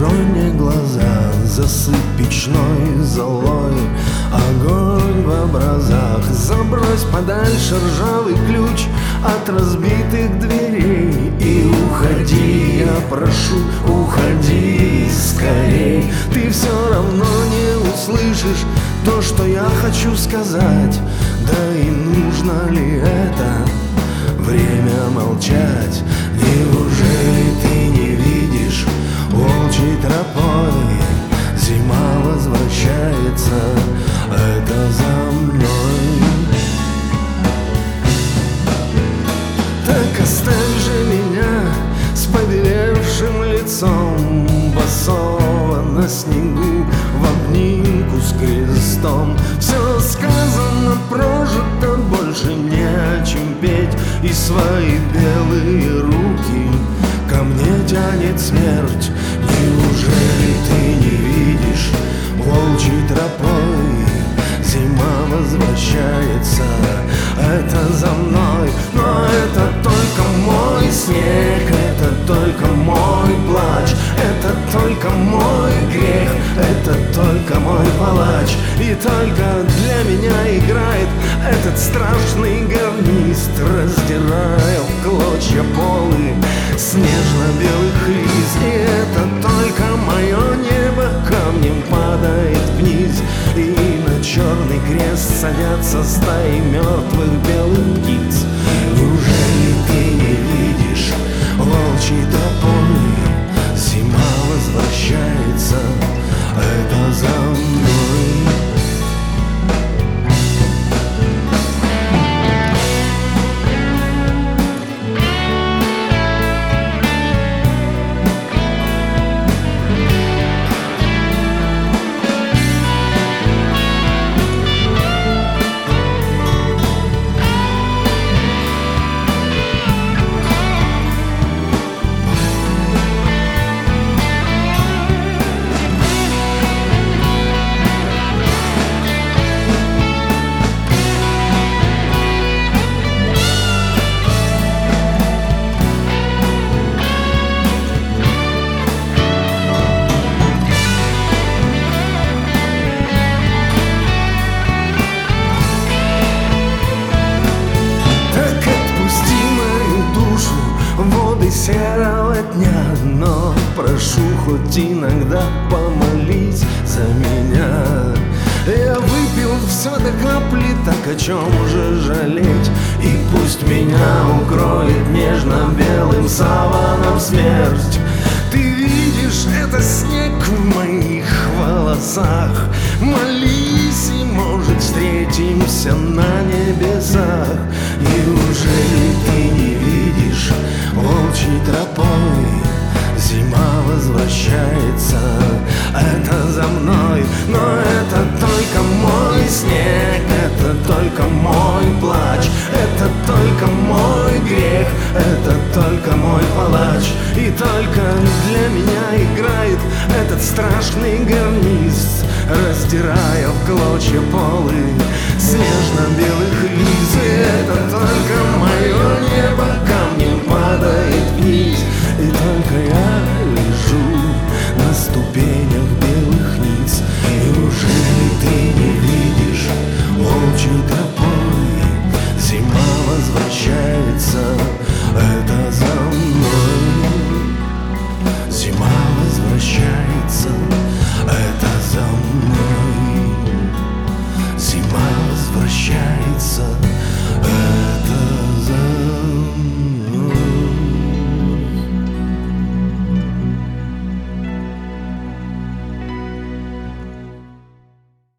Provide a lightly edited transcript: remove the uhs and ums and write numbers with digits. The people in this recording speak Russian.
Закрой мне глаза, засыпь печной золой огонь в образах. Забрось подальше ржавый ключ от разбитых дверей и уходи, я прошу, уходи скорей. Ты все равно не услышишь то, что я хочу сказать. Да и нужно ли это время молчать? Неужели ты не видишь, волчьей тропой зима возвращается, это за мной. Так оставь же меня с побелевшим лицом, босого на снегу в обнимку с крестом. Все сказано, прожито, больше не о чем петь, и свои белые руки ко мне тянет смерть. Неужели ты не видишь, волчьей тропой зима возвращается, это за мной. Но это только мой снег, это только мой плач, это только мой грех, это только мой палач. И только для меня играет этот страшный гарнист, раздирая в клочья полы снежно-белых лист. И это только мое небо камнем падает вниз, и на черный крест садятся стаи мертвых белых птиц. Неужели ты не видишь, волчьей тропой зима возвращается, это за мной. Серого дня, но прошу хоть иногда помолись за меня. Я выпил все до капли, так о чем же жалеть? И пусть меня укроет нежно-белым саваном смерть. Ты видишь, это снег в моих волосах. Молись, и может встретимся на небесах. Неужели ты не видишь, волчьей тропой зима возвращается, это за мной. Но это только мой снег, это только мой плач, это только мой грех, это только мой палач. И только для меня играет этот страшный гарнист, раздирая в клочья полы снежно-белых лиз. И это только мое небо